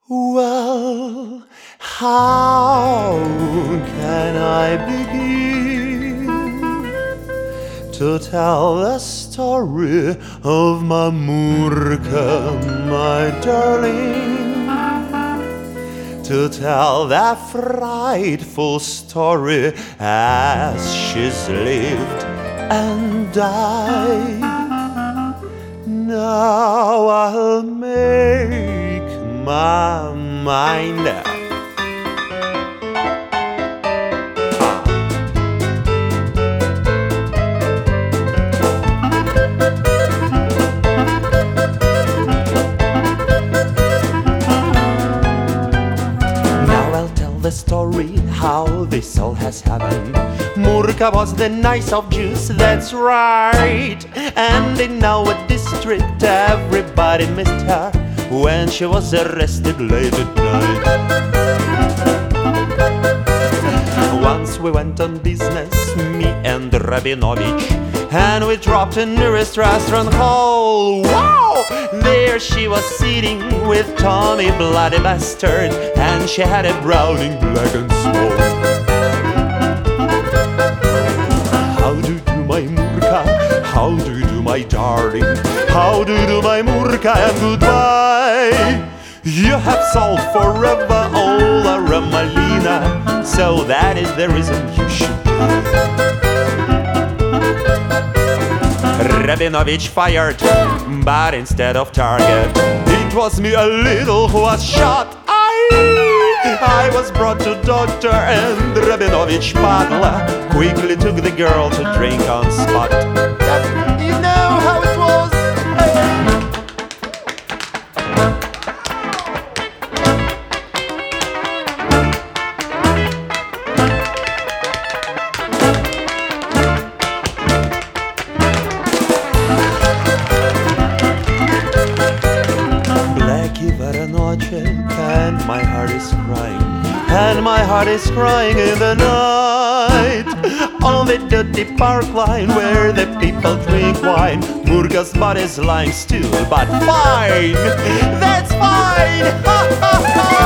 Well, how can I begin to tell the story of my Murka, my darling? To tell that frightful story as she's lived and died. Now I'll make my mind up. The story how this all has happened. Murka was the nice of Jews, that's right. And in our district everybody missed her when she was arrested late at night. Once we went on business, me and Rabinovich, and we dropped in nearest restaurant hall. Wow! There she was sitting with Tommy Bloody Bastard, and she had a Browning black and small. How do you do, my Murka? How do you do, my darling? How do you do, my Murka, and goodbye? You have solved forever all our Ramalina, so that is the reason you should die. Rabinovich fired, but instead of target, it was me a little who was shot. I was brought to doctor, and Rabinovich Padla quickly took the girl to drink on spot. You know how it was. And my heart is crying, and my heart is crying in the night. On the dirty park line where the people drink wine, Murka's body's lying still, but fine, that's fine.